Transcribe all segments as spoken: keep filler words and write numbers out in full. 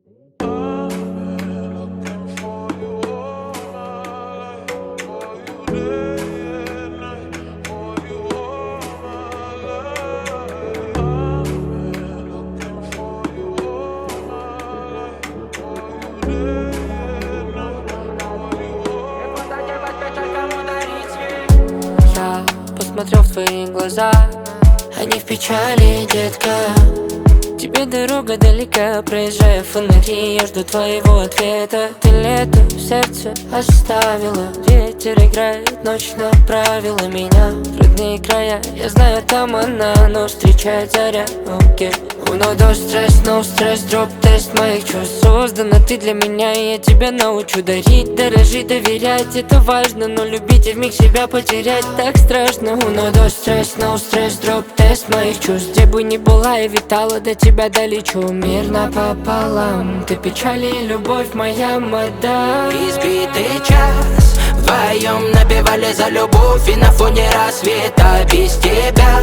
Я посмотрел в твои глаза, они в печали, детка. Тебе дорога далека, проезжая фонари, я жду твоего ответа. Ты лето в сердце оставила, ветер играет, ночь направила меня в родные края. Я знаю, там она, но встречает заря. Окей. No дождь, стресс, no стресс, дроп тест моих чувств. Создана ты для меня, и я тебя научу дарить, дорожить, доверять. Это важно, но любить и вмиг себя потерять так страшно. No дождь, стресс, no стресс, дроп тест моих чувств. Где бы ни была я витала, до тебя долечу. Мир напополам, ты печаль и любовь моя мадам. Избитый час, вдвоем напевали за любовь, и на фоне рассвета без тебя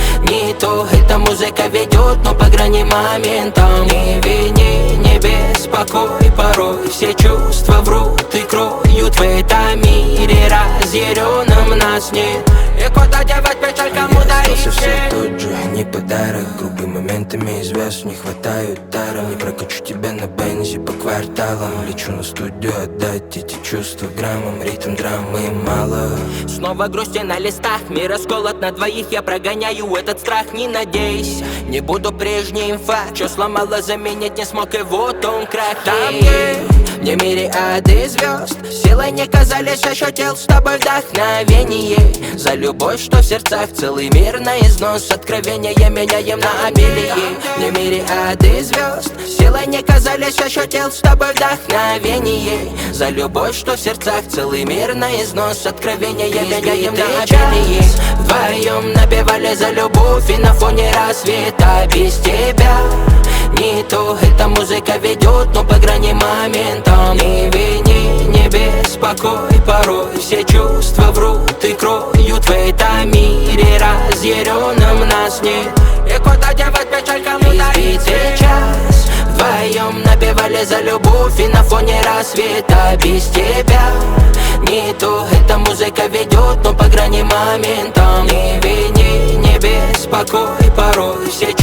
не то, эта музыка ведет, но по грани моментом. Не вини, не беспокой, порой все чувства врут и кроют в этом мире разъяренном нас нет. И куда девать печаль, кому дарить? Остался все тот же, не подарок. Грубыми моментами звезд не хватают даром. Не прокачу тебя на бензе по кварталам. Лечу на студию отдать эти чувства граммом. Ритм драмы мало. Снова грусти на листах, мир расколот на двоих. Я прогоняю этот страх, не надейся, не буду прежним факт. Что сломало, заменить не смог, и вот он крах. Там, где не мириады звезд, силой не казались, ощутил с тобой вдохновение. За любовь, что в сердцах целый мир на износ. Откровения меняем на обилие. Не мириады звезд, силой не казались, ощутил с тобой вдохновение. За любовь, что в сердцах целый мир на износ. Откровения меняем на обилие. Вдвоем напевали за любовь, и на фоне рассвета без тебя не то, эта музыка ведет, но по грани моментом. Не вини, не беспокой, порой все чувства врут и кроют в этом мире разъяренном нас нет. И куда девать печаль, кому дарить? Избитый час, вдвоем напевали за любовь, и на фоне рассвета без тебя не то, эта музыка ведет, но по грани моментом. Не вини, не беспокой, порой все